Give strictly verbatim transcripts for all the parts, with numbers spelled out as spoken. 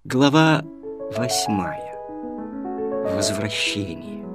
Глава восьмая. Возвращение.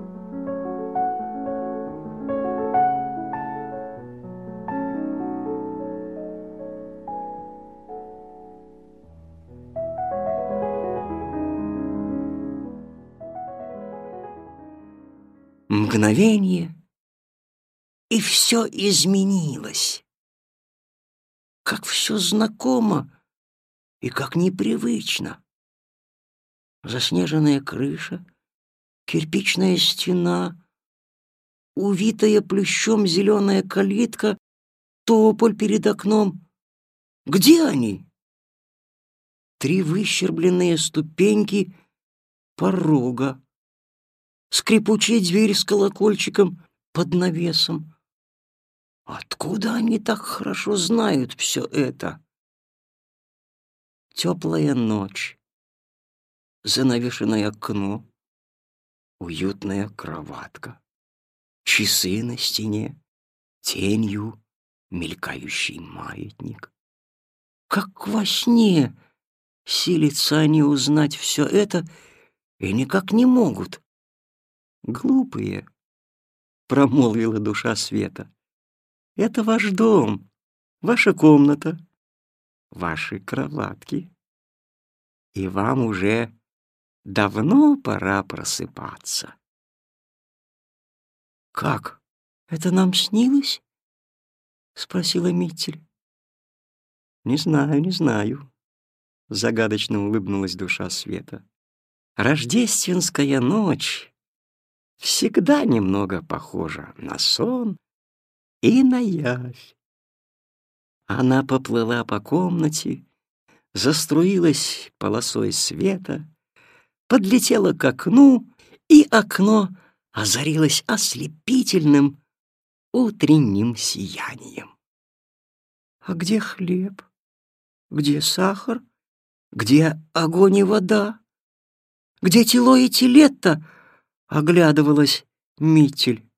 Мгновение, и все изменилось. Как все знакомо и как непривычно. Заснеженная крыша, кирпичная стена, увитая плющом зеленая калитка, тополь перед окном. Где они? Три выщербленные ступеньки порога, скрипучая дверь с колокольчиком под навесом. Откуда они так хорошо знают все это? Теплая ночь, занавешенное окно, уютная кроватка, часы на стене, тенью мелькающий маятник. Как во сне силятся они узнать все это и никак не могут. «Глупые», — промолвила душа Света, — «это ваш дом, ваша комната, ваши кроватки, и вам уже давно пора просыпаться». «Как? Это нам снилось?» — спросила Миттель. «Не знаю, не знаю», — загадочно улыбнулась душа Света. «Рождественская ночь всегда немного похожа на сон и на явь». Она поплыла по комнате, заструилась полосой света, подлетела к окну, и окно озарилось ослепительным утренним сиянием. «А где хлеб? Где сахар? Где огонь и вода? Где Тило и Тилетта?» — оглядывалась Миттель.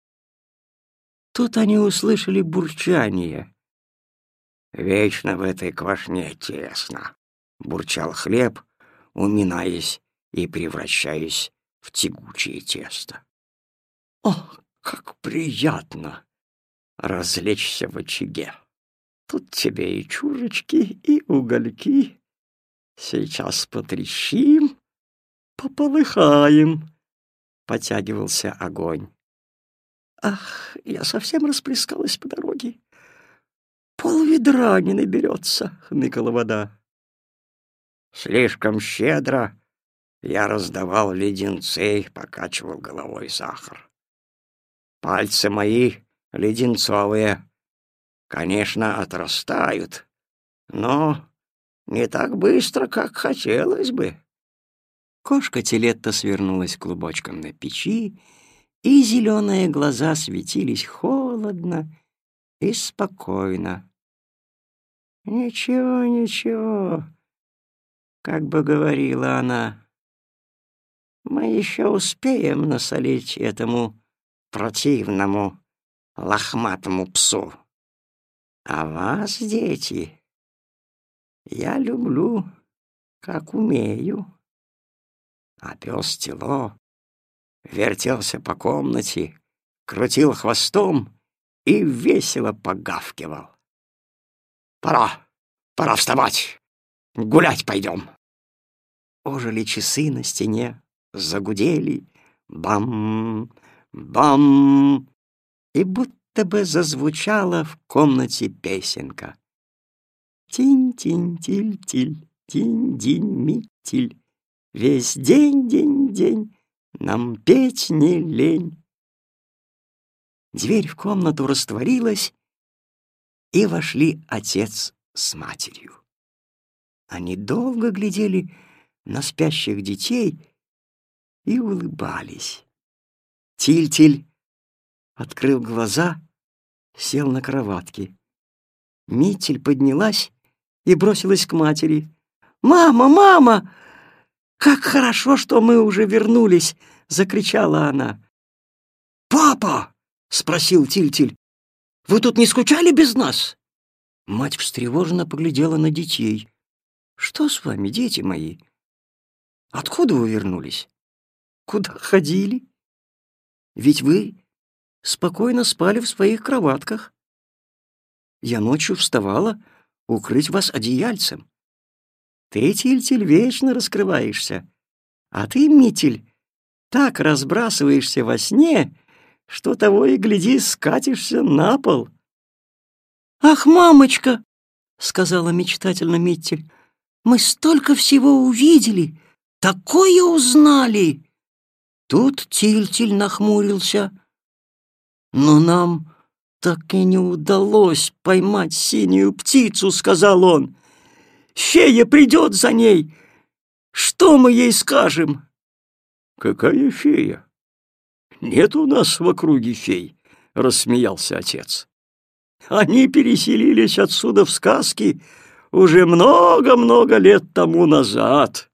Тут они услышали бурчание. «Вечно в этой квашне тесно», — бурчал хлеб, уминаясь и превращаясь в тягучее тесто. «Ох, как приятно развлечься в очаге! Тут тебе и чурочки, и угольки. Сейчас потрещим, пополыхаем», — потягивался огонь. «Ах, я совсем расплескалась по дороге. Полведра не наберется», — хныкала вода. «Слишком щедро я раздавал леденцы», — покачивал головой сахар. «Пальцы мои леденцовые, конечно, отрастают, но не так быстро, как хотелось бы». Кошка Тилетта свернулась клубочком на печи, и зеленые глаза светились холодно и спокойно. «Ничего, ничего», — как бы говорила она, — «мы еще успеем насолить этому противному лохматому псу. А вас, дети, я люблю, как умею». А пес Тило вертелся по комнате, крутил хвостом и весело погавкивал. «Пора, пора вставать, гулять пойдем». Ожили часы на стене, загудели бам, бам, и будто бы зазвучала в комнате песенка. Тинь-тинь-тиль-тиль, тинь-динь-миттель, весь день, день, день, нам петь не лень. Дверь в комнату растворилась, и вошли отец с матерью. Они долго глядели на спящих детей и улыбались. Тиль-тиль открыл глаза, сел на кроватке. Миттель поднялась и бросилась к матери. «Мама, мама! Как хорошо, что мы уже вернулись!» — закричала она. «Папа!» — спросил Тиль-тиль. «Вы тут не скучали без нас?» Мать встревоженно поглядела на детей. «Что с вами, дети мои?» Откуда вы вернулись? Куда ходили? Ведь вы спокойно спали в своих кроватках. Я ночью вставала укрыть вас одеяльцем. Ты, Тильтиль, вечно раскрываешься, а ты, Митиль, так разбрасываешься во сне, что того и гляди, скатишься на пол. «Ах, мамочка!» — сказала мечтательно Миттель. «Мы столько всего увидели, такое узнали!» Тут Тильтиль нахмурился. «Но нам так и не удалось поймать синюю птицу», — сказал он. «Фея придет за ней. Что мы ей скажем?» «Какая фея? Нет у нас в округе фей», — рассмеялся отец. «Они переселились отсюда в сказки уже много-много лет тому назад».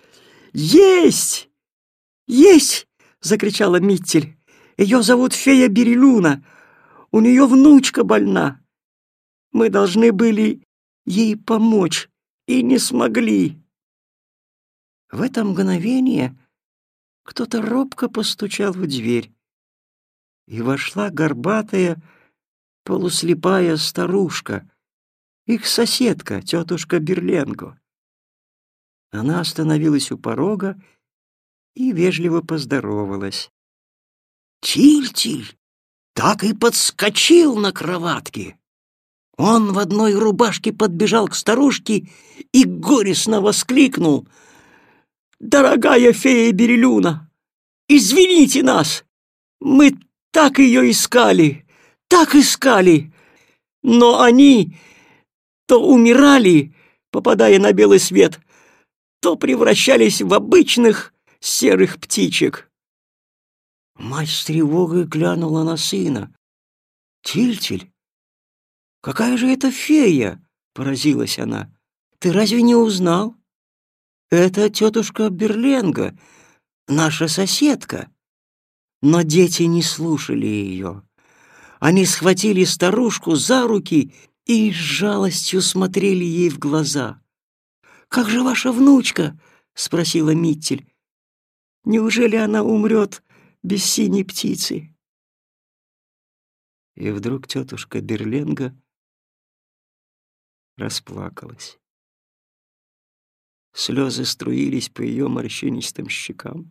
«Есть! Есть!» — закричала Миттель. «Ее зовут фея Берелюна. У нее внучка больна. Мы должны были ей помочь и не смогли». В это мгновение кто-то робко постучал в дверь, и вошла горбатая, полуслепая старушка, их соседка, тетушка Берленго. Она остановилась у порога и вежливо поздоровалась. Тильтиль так и подскочил на кроватке. Он в одной рубашке подбежал к старушке и горестно воскликнул: «Дорогая фея Берелюна, извините нас! Мы так ее искали, так искали! Но они то умирали, попадая на белый свет, то превращались в обычных серых птичек». Мать с тревогой глянула на сына. «Тильтиль, какая же это фея?» — поразилась она. «Ты разве не узнал? Это тетушка Берленго, наша соседка». Но дети не слушали ее. Они схватили старушку за руки и с жалостью смотрели ей в глаза. «Как же ваша внучка?» — спросила Миттель. «Неужели она умрет без синей птицы?» И вдруг тетушка Берленго расплакалась. Слезы струились по ее морщинистым щекам.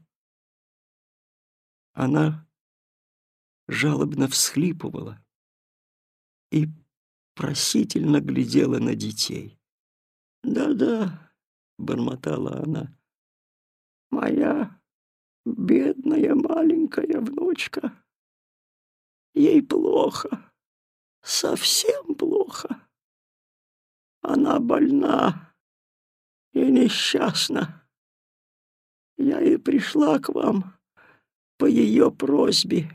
Она жалобно всхлипывала и просительно глядела на детей. «Да-да», — бормотала она, — «моя бедная маленькая внучка. Ей плохо, совсем плохо. Она больна и несчастна. Я и пришла к вам по ее просьбе.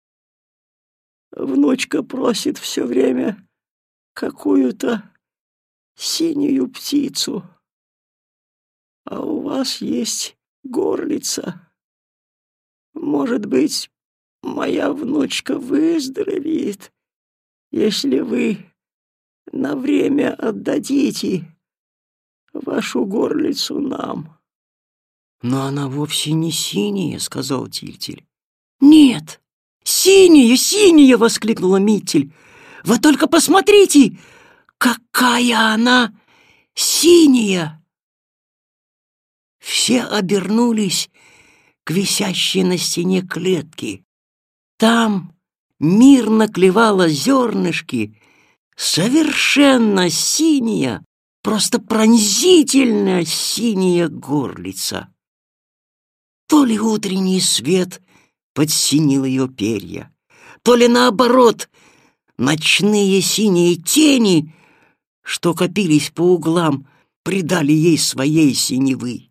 Внучка просит все время какую-то синюю птицу, а у вас есть горлица. Может быть, моя внучка выздоровеет, если вы на время отдадите вашу горлицу нам». «Но она вовсе не синяя», — сказал Тильтиль. «Нет, синяя, синяя!» — воскликнула Миттель. «Вы только посмотрите, какая она синяя!» Все обернулись к висящей на стене клетке. Там мирно клевала зернышки совершенно синяя, просто пронзительно синяя горлица. То ли утренний свет подсинил ее перья, то ли наоборот ночные синие тени, что копились по углам, придали ей своей синевы.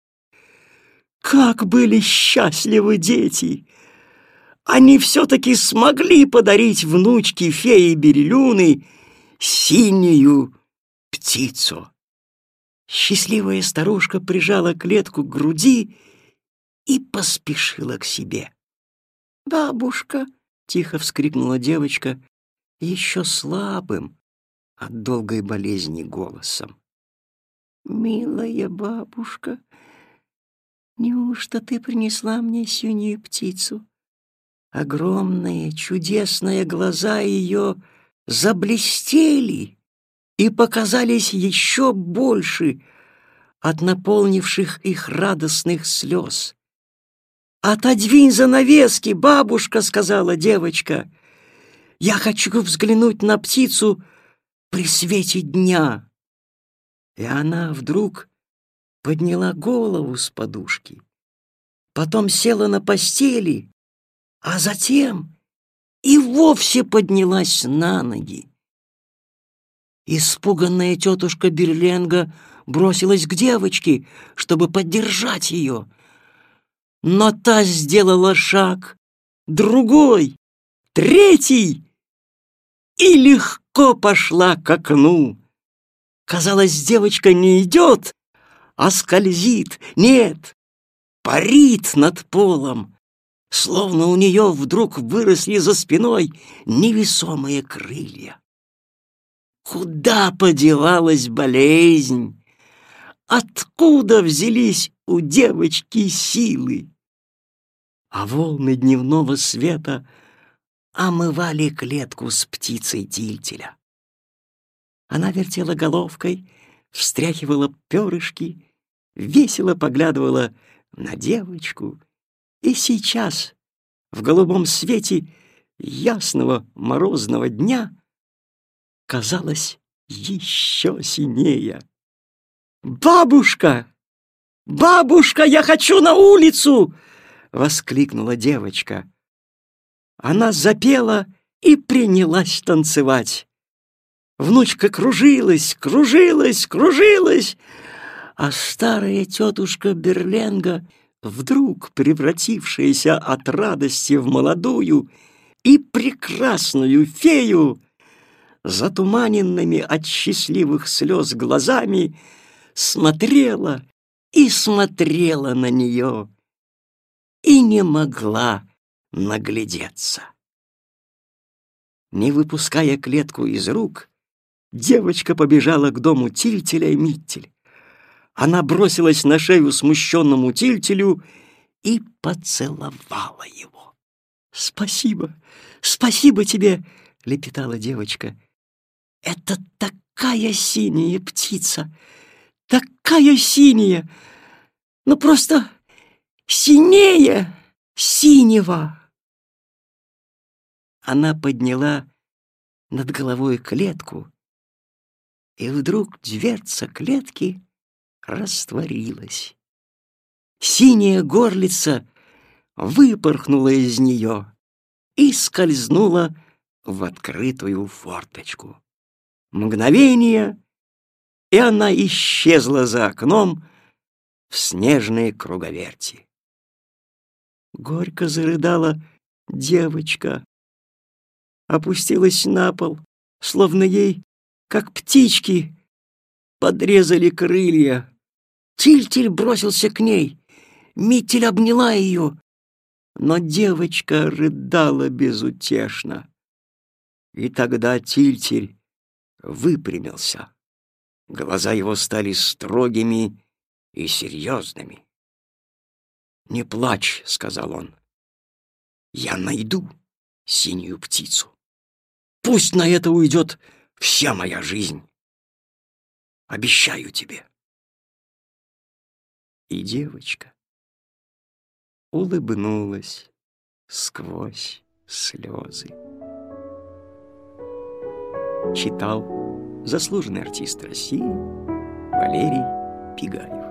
Как были счастливы дети! Они все-таки смогли подарить внучке феи Берелюны синюю птицу. Счастливая старушка прижала клетку к груди и поспешила к себе. «Бабушка!» — тихо вскрикнула девочка, еще слабым от долгой болезни голосом. «Милая бабушка, неужто ты принесла мне синюю птицу? Огромные, чудесные глаза ее заблестели и показались еще больше от наполнивших их радостных слез. «Отодвинь занавески, бабушка!» — сказала девочка. «Я хочу взглянуть на птицу при свете дня». И она вдруг подняла голову с подушки, потом села на постели, а затем и вовсе поднялась на ноги. Испуганная тетушка Берленга бросилась к девочке, чтобы поддержать ее. Но та сделала шаг, другой, третий, и легко пошла к окну. Казалось, девочка не идет, а скользит, нет, парит над полом, словно у нее вдруг выросли за спиной невесомые крылья. Куда подевалась болезнь? Откуда взялись у девочки силы? А волны дневного света омывали клетку с птицей Тильтеля. Она вертела головкой, встряхивала перышки, весело поглядывала на девочку, и сейчас, в голубом свете ясного морозного дня, казалось еще синее. «Бабушка! Бабушка, я хочу на улицу!» — воскликнула девочка. Она запела и принялась танцевать. Внучка кружилась, кружилась, кружилась, а старая тетушка Берленга, вдруг превратившаяся от радости в молодую и прекрасную фею, затуманенными от счастливых слез глазами, смотрела и смотрела на нее и не могла наглядеться. Не выпуская клетку из рук, девочка побежала к дому Тильтеля и Миттеля. Она бросилась на шею смущенному Тильтелю и поцеловала его. «Спасибо, спасибо тебе!» — лепетала девочка. «Это такая синяя птица, такая синяя, ну просто синее синего!» Она подняла над головой клетку, и вдруг дверца клетки растворилась. Синяя горлица выпорхнула из нее и скользнула в открытую форточку. Мгновение, и она исчезла за окном в снежной круговерти. Горько зарыдала девочка, опустилась на пол, словно ей, как птички, подрезали крылья. Тильтель бросился к ней, Миттель обняла ее, но девочка рыдала безутешно. И тогда Тильтель выпрямился. Глаза его стали строгими и серьезными. «Не плачь», — сказал он, — «я найду синюю птицу. Пусть на это уйдет вся моя жизнь. Обещаю тебе». И девочка улыбнулась сквозь слезы. Читал заслуженный артист России Валерий Пигаев.